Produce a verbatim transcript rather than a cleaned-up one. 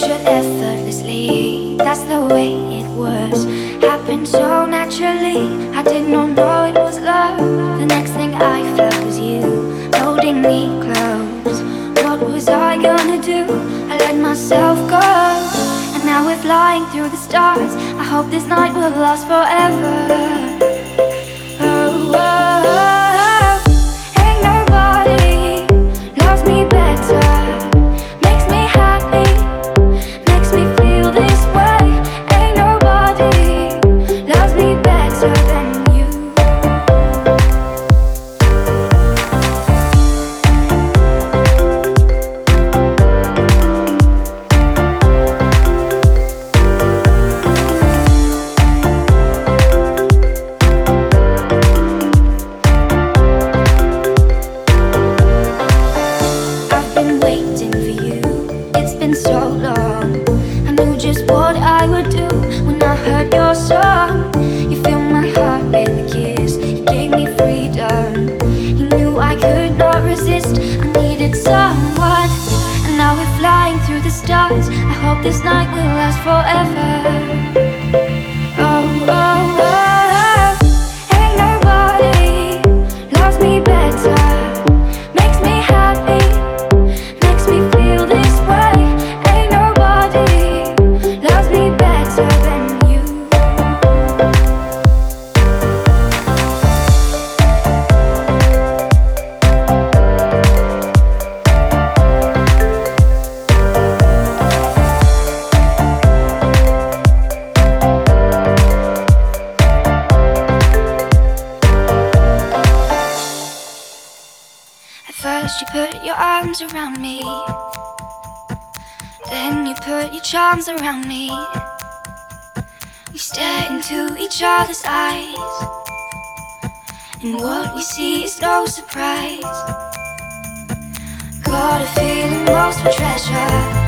should effortlessly. That's the way it was. Happened so naturally. I did not know it was love. The next thing I felt was you holding me close. What was I gonna do? I let myself go, and now we're flying through the stars. I hope this night will last forever. Oh, oh, oh. Ain't nobody loves me better. Makes me happy, makes me feel this way. Ain't nobody loves me better than you. I've been waiting for you, it's been so long. I knew just what I would do when I heard your song. You filled my heart with a kiss, you gave me freedom. You knew I could not resist, I needed someone. And now we're flying through the stars. I hope this night will last forever. Oh, oh, oh. Ain't nobody loves me better. Makes me happy, makes me feel this way. Ain't nobody loves me better than you. At first you put your arms around me, then you put your charms around me. We stare into each other's eyes, and what we see is no surprise. Got a feeling lost for treasure.